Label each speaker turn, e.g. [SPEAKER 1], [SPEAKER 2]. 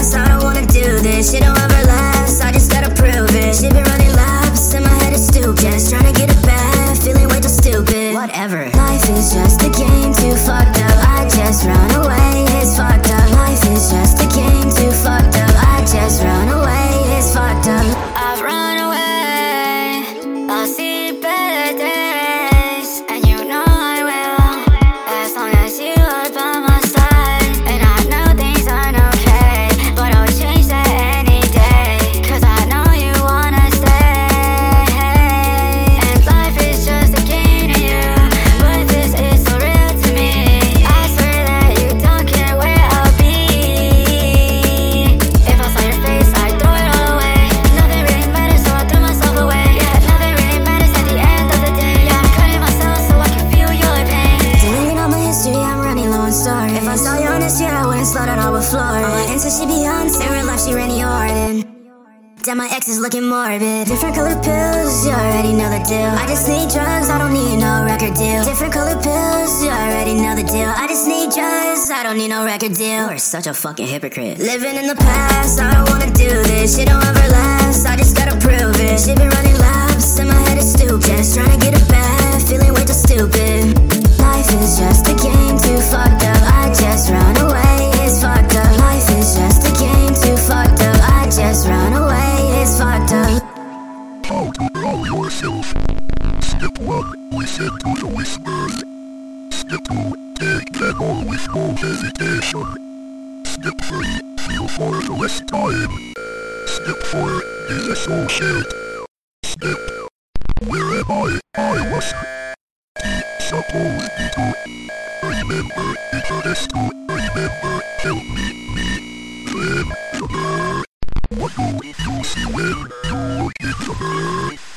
[SPEAKER 1] past, I don't wanna do this. Shit don't ever last, I just gotta prove it. Shit been running laps, and my head is stupid. Just trying to get it back, feeling way too stupid. Whatever. Life is just a game, too fucked up. I just run away, it's fucked up. Life is just a game, too fucked up. I just run away, it's fucked up. I've run away, I'll see better days, and you know I will, as long as you are by my side. And I know things aren't okay, but I'll change that any day, cause I know you wanna stay. And life is just a game to you, but this is so real to me. I swear that you don't care where I'll be. If I saw your face, I'd throw it all away. Nothing really matters, so I threw myself away. Yeah, nothing really matters at the end of the day. Yeah, I'm cutting myself so I can feel your pain. Deleting all my history, I'm running low on stories. If I saw you on the street, I wouldn't slow down, I would floor it. Until she Beyonce, in real life she Randy Orton. Damn, my ex is looking morbid. Different colored pills, you already know the deal. I just need drugs, I don't need no record deal. Different colored pills, you already know the deal. I just need drugs, I don't need no record deal. You're such a fucking hypocrite. Living in the past, I don't wanna do this. Shit don't ever last, I just gotta prove it. Shit been running laps, and my head is stupid. Just trying to get it back, feeling way too stupid. Life is just a game, too fucked up. I just run away, it's fucked up. Life is just a game, too fucked up. I just run away, it's fucked up.
[SPEAKER 2] How to know yourself. Step 1. Listen to the whispers. Step 2. Take them all with no hesitation. Step 3. Feel for the rest time. Step 4. Disassociate. Step. Where am I? I was supposed to. Remember, it's a test to remember. Help me. Remember. What do you see when you look in the mirror?